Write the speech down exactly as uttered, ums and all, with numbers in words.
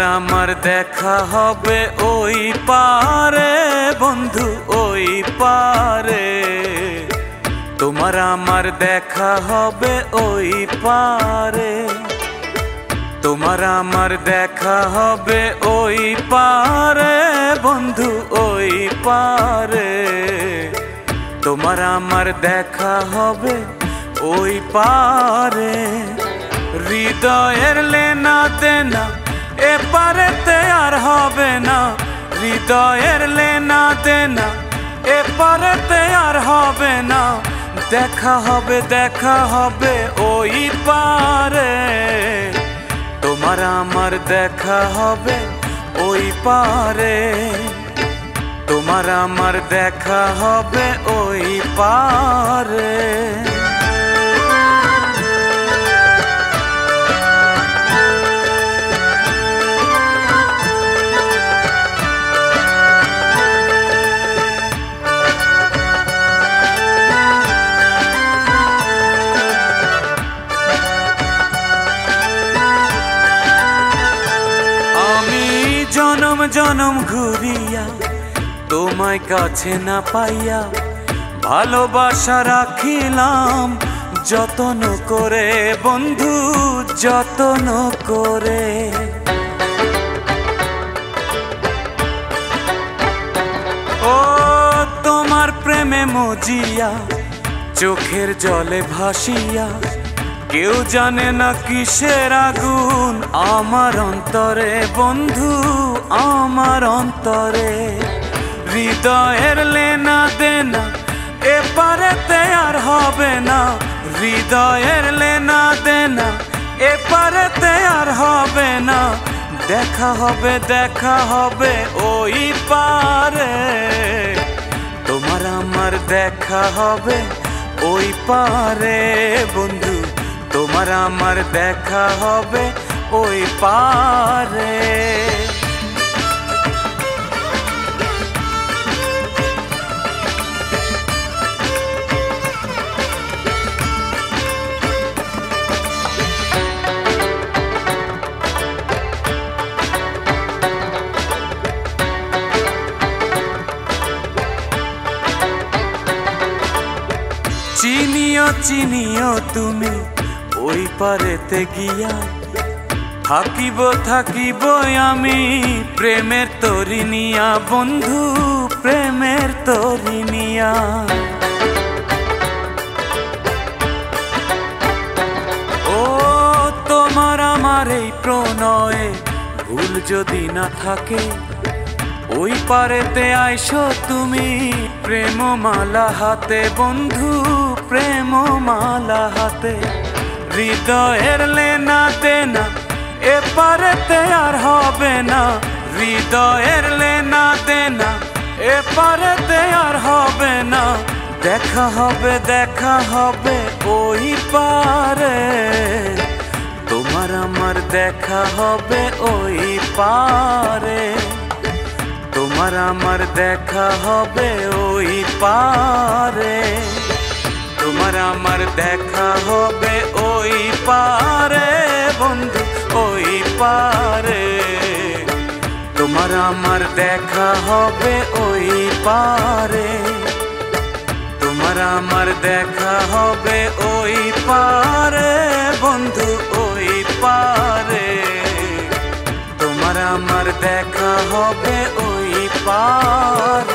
আমার দেখা হবে ওই পারে বন্ধু, ওই পারে। তোমার আমার দেখা হবে ওই পারে। তোমার আমার দেখা হবে ওই পারে বন্ধু, ওই পারে। তোমার আমার দেখা হবে ওই পারে। হৃদয়ের লেনা দেনা এপারেতে আর হবে না। হৃদয়ের লেনা দেনা এপারেতে আর হবে না। দেখা হবে, দেখা হবে ওই পারে। তোমার আমার দেখা হবে ওই পারে। তোমার আমার দেখা হবে ওই পারে। জনম জনম ঘুরিয়া তোমায় কাছে না পাইয়া ভালোবাসা রাখিলাম যতন করে বন্ধু, যতন করে। ও তোমার প্রেমে মজিয়া চোখের জলে ভাসিয়া কেউ জানে না কিসের আগুন আমার অন্তরে বন্ধু, আমার অন্তরে। হৃদয়ের লেনা দেনা এপারেতে আর হবে না। হৃদয়ের লেনা দেনা এপারেতে আর হবে না। দেখা হবে, দেখা হবে ওই পারে। তোমার আমার দেখা হবে ওই পারে বন্ধু। তোমার আমার দেখা হবে ওই পারে। চিনিও চিনিও তুমি ওই পারেতে গিয়া থাকিব, থাকিব আমি প্রেমের তরি নিয়া বন্ধু, প্রেমের তরি নিয়া। ও তোমার আমার এই প্রণয়ে ভুল যদি না থাকে ওই পারেতে আইসো তুমি প্রেম মালা হাতে বন্ধু, প্রেম মালা হাতে। হৃদয়ের লেনা দেনা এপারেতে আর হবে না। হৃদয়ের লেনা দেনা এপারেতে আর হবে না। দেখা হবে, দেখা হবে ওই পারে। তোমার আমার দেখা হবে ওই পারে। তোমার আমার দেখা হবে ওই পারে। তোমার আমার দেখা হবে ওই পারে বন্ধু, ওই পারে। তোমার আমার দেখা হবে ওই পারে। তোমার আমার দেখা হবে ওই পারে বন্ধু, ওই পারে। তোমার আমার দেখা হবে ওই পারে।